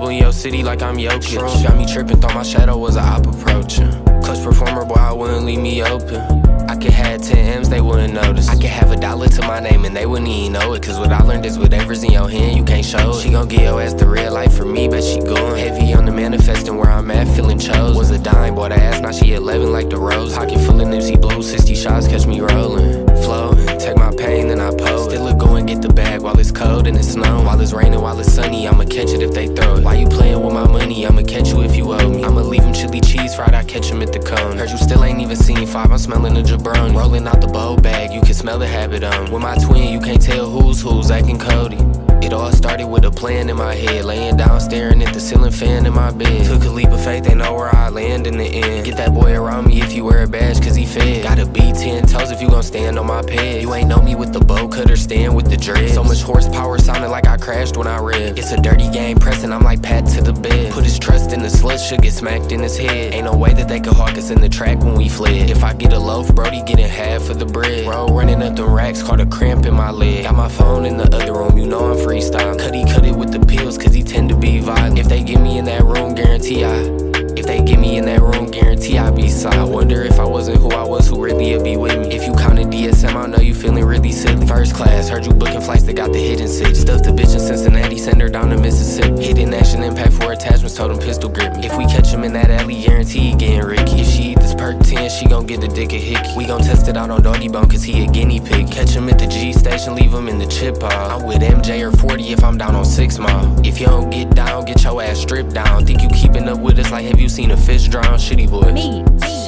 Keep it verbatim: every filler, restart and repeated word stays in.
double in your city like I'm Jokic. Got me tripping, thought my shadow was a op approaching. Clutch performer, boy, I wouldn't leave me open. I could have ten M's, they wouldn't notice. I could have a dollar to my name and they wouldn't even know it. Cause what I learned is whatever's in your hand, you can't show it. She gon' get your ass the red light for me, but she going heavy on the manifesting where I'm at, feeling chose. Was a dime, bought her ass, now she eleven like the rose. Pocket full of Nipsey Blue, sixty shots, catch me rolling. Floating, take my pain, then I pose. Still a go and get the bag while it's cold and it's snowing. While it's raining, while it's sunny, I'ma catch it if they throw it. Why you playing with my money? I'ma catch you if you owe me. I'ma leave him chili cheese fried, I catch him at the cone. Heard you still ain't even seen five, I'm smelling a jabron. Rolling out the bowl bag, you can smell the habit on. With my twin, you can't tell who's who's, acting Cody. It all started with a plan in my head. Laying down, staring at the ceiling fan in my bed. Took a leap of faith, they know where I land in the end. Get that boy around me if you wear a badge, cause he fed. Gotta be ten toes if you gon' stand on my peg. You ain't know me with the bow cutter, stand with the dread. So much horsepower, sounded like I crashed when I read. It's a dirty game, pressing, I'm like Pat to the bed. Put his trust in the slut, should get smacked in his head. Ain't no way that they could hawk us in the track when we fled. If I get a loaf, Brody getting half of the bread. Bro, running up the racks, caught a cramp in my leg. Got my phone in the other room, you know I'm freestyling. Cuddy cut it with the pills, cause he tend to be violent. If they get me in that room, guarantee I If they get me in that room, guarantee I be silent. I wonder if I wasn't who I was, who really would be with me. If you counted D S M, I know you feeling really silly. First class, heard you booking flights that got the hidden city. Stuffed the bitch in Cincinnati, send her down to Mississippi. Hidden action impact for attachments, told him pistol grip me. If we catch him in that alley, guarantee he getting Ricky. If she eat this perk ten, she gon' get the dick a hickey. We gon' test it out on Doggy Bone, cause he a guinea pig. Catch him at the G station, leave him in the chip pile. I'm with M J or forty if I'm down on six mile. If you don't get down, get your ass stripped down. Think you keeping up with us like have you seen a fish drown? Shitty boy. Me.